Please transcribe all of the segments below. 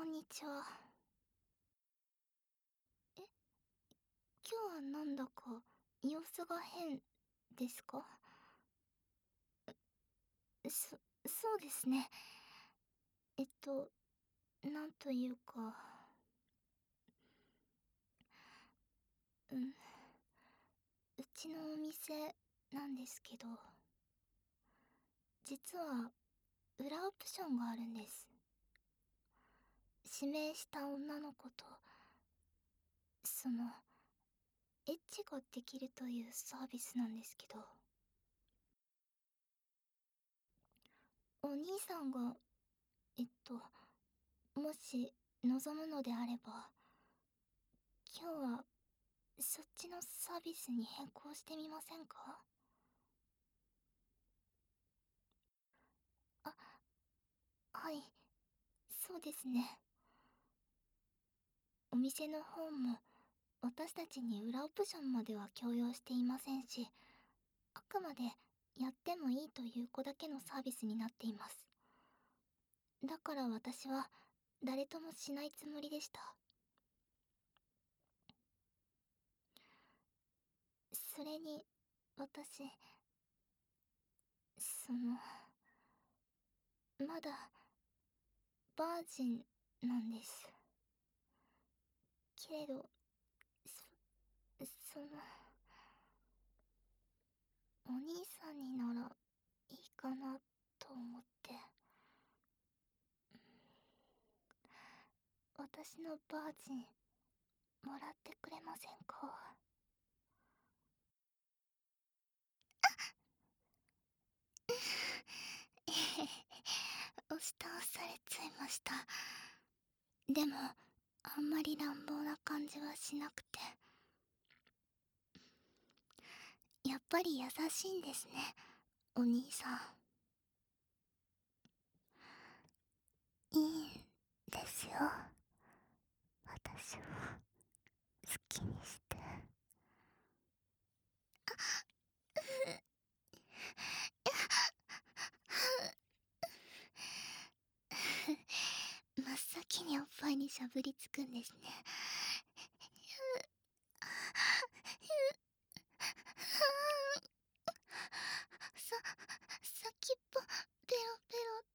こんにちは。え、今日はなんだか様子が変ですか？そ、そうですね。えっと、なんというか、うん、うちのお店なんですけど、実は裏オプションがあるんです。指名した女の子と、その、エッチができるというサービスなんですけど、お兄さんが、もし望むのであれば、今日はそっちのサービスに変更してみませんか？あ、はい、そうですね。お店の方も私たちに裏オプションまでは強要していませんし、あくまでやってもいいという子だけのサービスになっています。だから私は誰ともしないつもりでした。それに、私、その、まだバージンなんです。けれど、その、お兄さんにならいいかなと思って。私のバージンもらってくれませんか？えへへ、押し倒されちゃいました。でもあんまり乱暴な感じはしなくて、やっぱり優しいんですね、お兄さん。いいんですよ、私を好きにして。真っ先におっぱいにしゃぶりつくんですね。さ、先っぽペロペロって。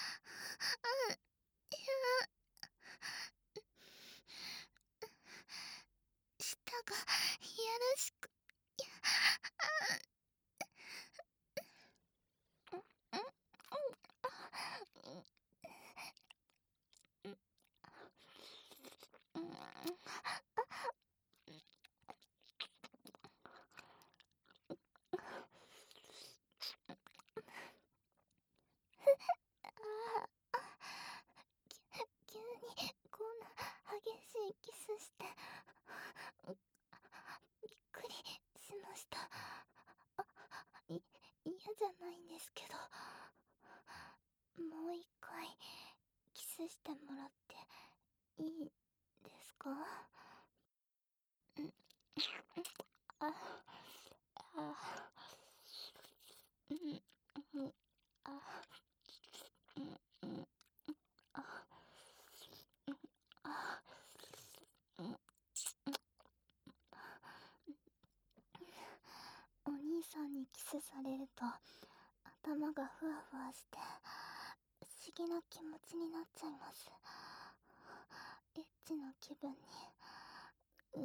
舌がいやらしく。急にこんな激しいキスして、びっくりしました。嫌じゃないんですけど、もう一回キスしてもらっていいですか？うん、あ、あ、うん、うん、あ、うん、うん、あ、うん、あ、うん。お兄さんにキスされると頭がふわふわして不思議な気持ちになっちゃいます。エッチな気分に。う、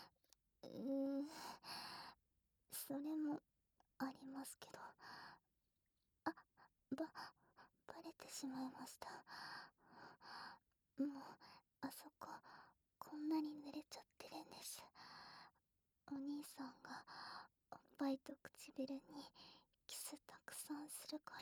それもありますけど、あ、ば、バレてしまいました。もう、あそこ、こんなに濡れちゃってるんです。お兄さんが、おっぱいと唇にキスたくさんするから。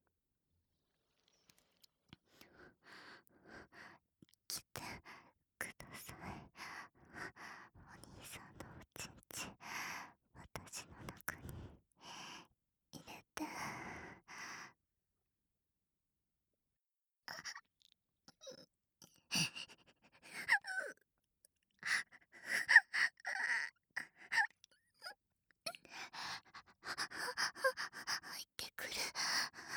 来てください。お兄さんのおちんちん、私の中に入れて。入ってくる。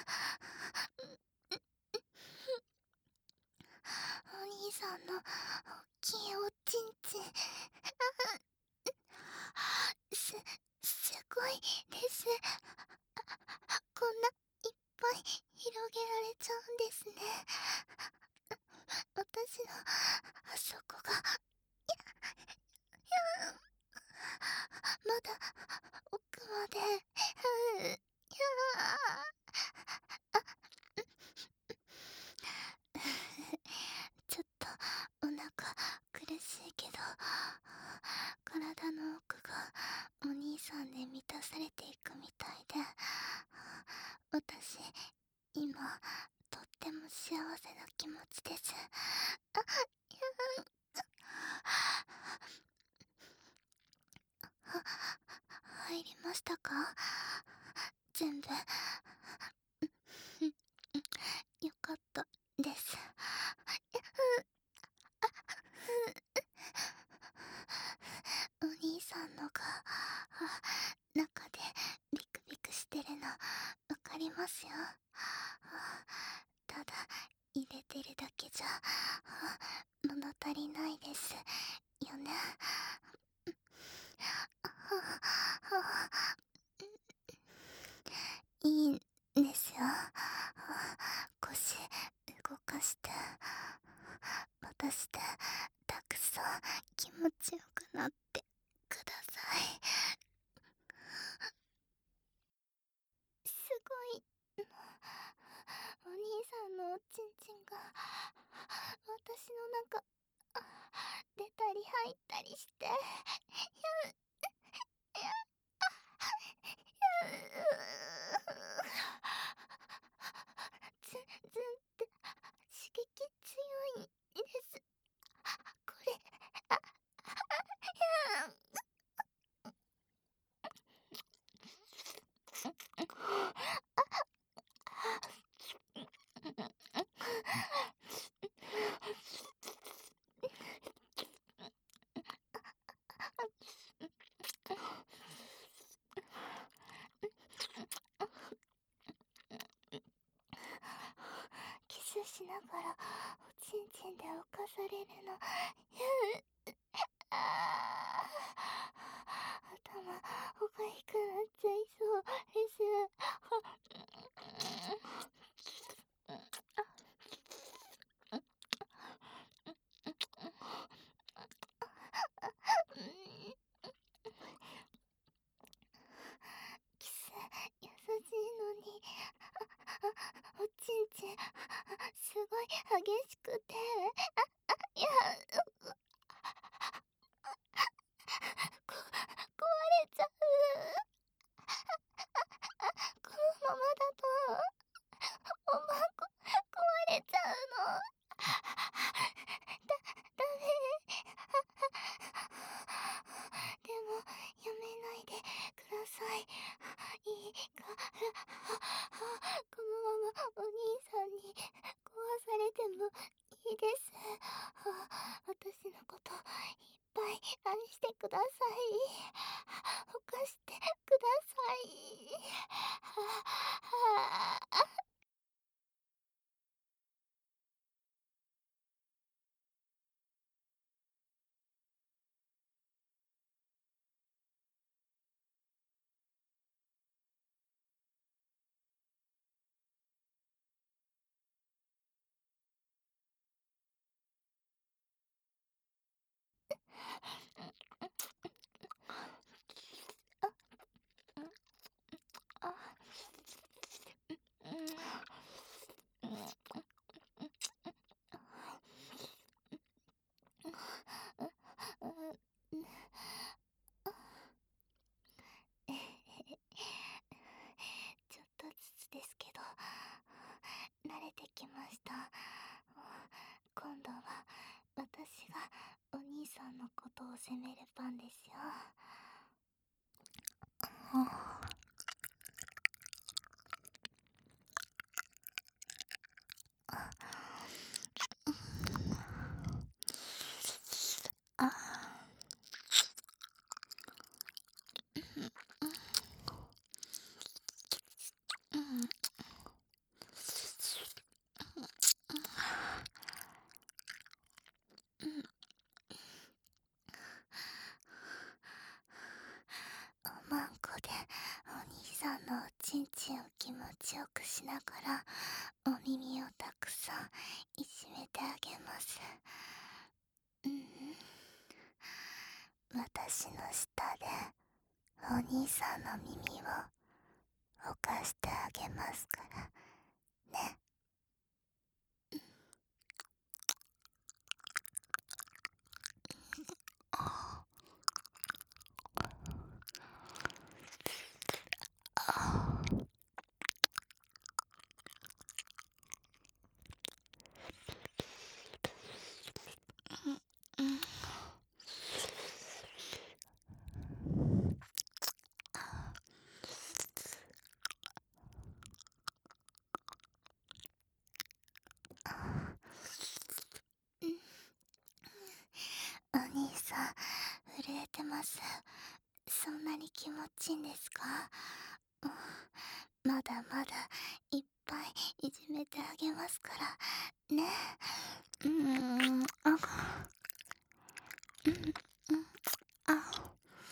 広げられちゃうんですね。私のあそこが、まだ奥まで、ちょっとお腹苦しいけど、体の奥がお兄さんで満たされていくみたいで、私、今、とっても幸せな気持ちです。入りましたか？全部。よかったです。お兄さんのが中でビクビクしてるのわかりますよ。ただ入れてるだけじゃ物足りないですよね。いいんですよ。腰動かして渡してたくさん気持ちよくなってください。すごいの。お兄さんのおちんちんが私の中出たり入ったりして、ずんずんって刺激強いです。これ、キスしながらおちんちんで浮かされるの。あ頭おかしくなっちゃいそうです。キス優しいのに、おちんちんすごい激しくて、いや、こ壊れちゃう。このままだとおまんこ壊れちゃうの。ダメ。でもやめないでください。いいからこのままお兄さんに壊されてもいいです。私のこといっぱい愛してください。犯してください。あ、ちょっとずつですけど慣れてきました。今度は私がお兄さんのことを責める番ですよ。あ、うん、うん、おまんこでお兄さんの耳をおかしてあげますからね。お兄さん、震えてます。そんなに気持ちいいんですか？まだまだいっぱいいじめてあげますからね。うん、あ、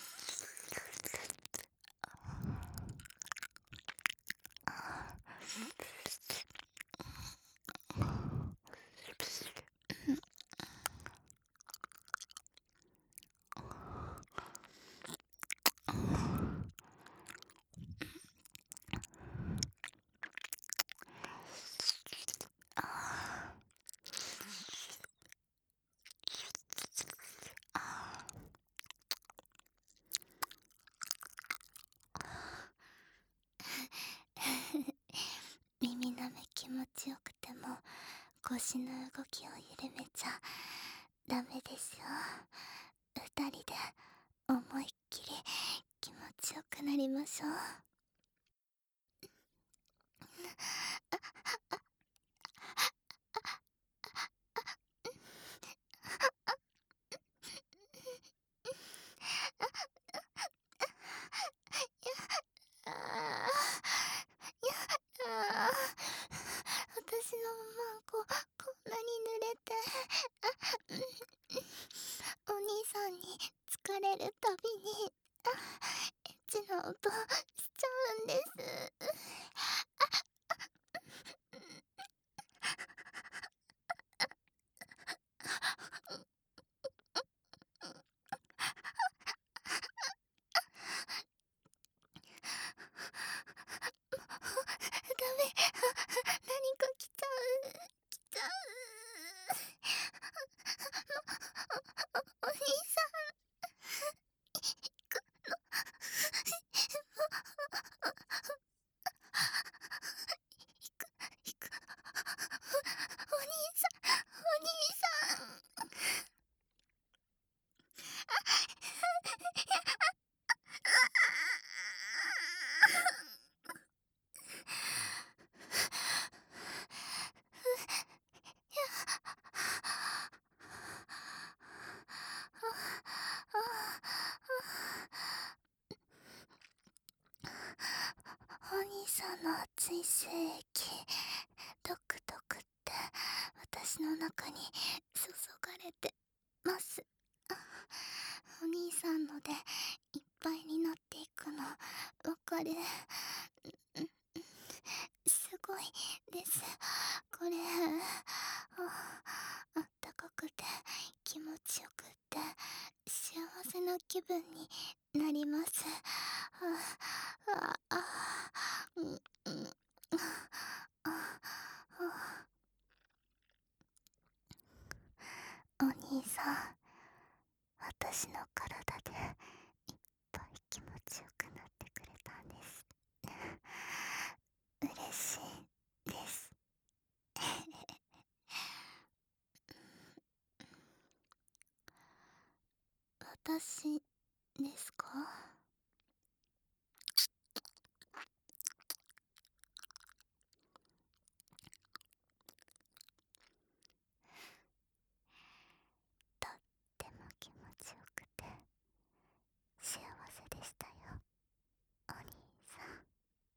耳なめ気持ちよくても腰の動きを緩めちゃダメですよ。二人で思いっきり気持ちよくなりましょう。あーやだー。私のマンコこんなに濡れて、お兄さんに疲れるたびにエッチな音しちゃうんです。ダメ、何か来ちゃう、来ちゃう。お兄さん、行く、お兄さん、お兄さん。お兄さんの熱い精液、ドクドクって私の中に注がれてます。お兄さんのでいっぱいになっていくのわかる。すごいです。これ、あったかくて気持ちよくって幸せな気分になります。あああうんうんああお兄さん、私の体でいっぱい気持ちよくなってくれたんです。嬉しいです。私ですか？